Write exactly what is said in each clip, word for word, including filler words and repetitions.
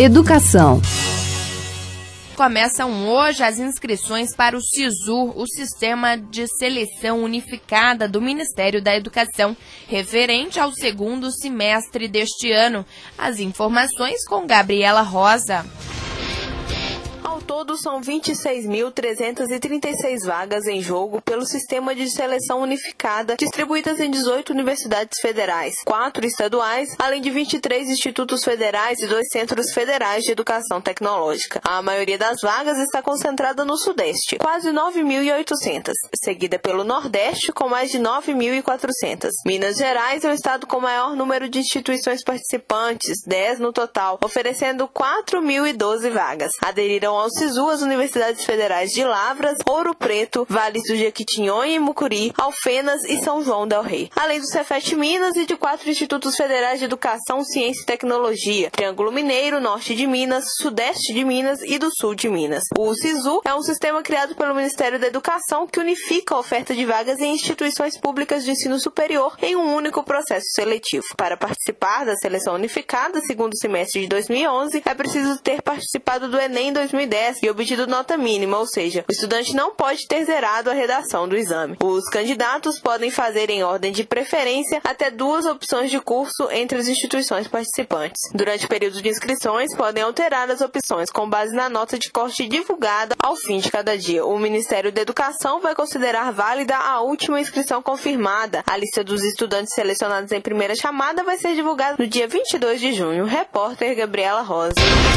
Educação. Começam hoje as inscrições para o SISU, o Sistema de Seleção Unificada do Ministério da Educação, referente ao segundo semestre deste ano. As informações com Gabriela Rosa. Ao todo, são vinte e seis mil trezentas e trinta e seis vagas em jogo pelo Sistema de Seleção Unificada, distribuídas em dezoito universidades federais, quatro estaduais, além de vinte e três institutos federais e dois centros federais de educação tecnológica. A maioria das vagas está concentrada no Sudeste, quase nove mil e oitocentas, seguida pelo Nordeste, com mais de nove mil e quatrocentas. Minas Gerais é o estado com maior número de instituições participantes, dez no total, oferecendo quatro mil e doze vagas. Aderiram ao SISU as universidades federais de Lavras, Ouro Preto, Vales do Jequitinhonha e Mucuri, Alfenas e São João del Rei, além do Cefet Minas e de quatro institutos federais de educação, ciência e tecnologia: Triângulo Mineiro, Norte de Minas, Sudeste de Minas e do Sul de Minas. O SISU é um sistema criado pelo Ministério da Educação que unifica a oferta de vagas em instituições públicas de ensino superior em um único processo seletivo. Para participar da seleção unificada segundo semestre de dois mil e onze, é preciso ter participado do Enem dois mil e dez e obtido nota mínima, ou seja, o estudante não pode ter zerado a redação do exame. Os candidatos podem fazer em ordem de preferência até duas opções de curso entre as instituições participantes. Durante o período de inscrições, podem alterar as opções com base na nota de corte divulgada ao fim de cada dia. O Ministério da Educação vai considerar válida a última inscrição confirmada. A lista dos estudantes selecionados em primeira chamada vai ser divulgada no dia vinte e dois de junho. Repórter Gabriela Rosa.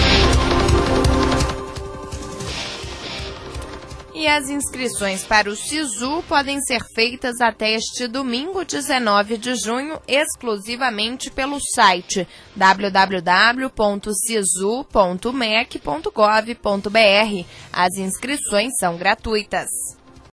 E as inscrições para o SISU podem ser feitas até este domingo, dezenove de junho, exclusivamente pelo site w w w ponto sisu ponto mec ponto gov ponto br. As inscrições são gratuitas.